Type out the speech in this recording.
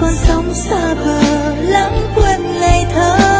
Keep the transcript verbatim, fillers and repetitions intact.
còn sống xa bờ lãng quên ngày thơ.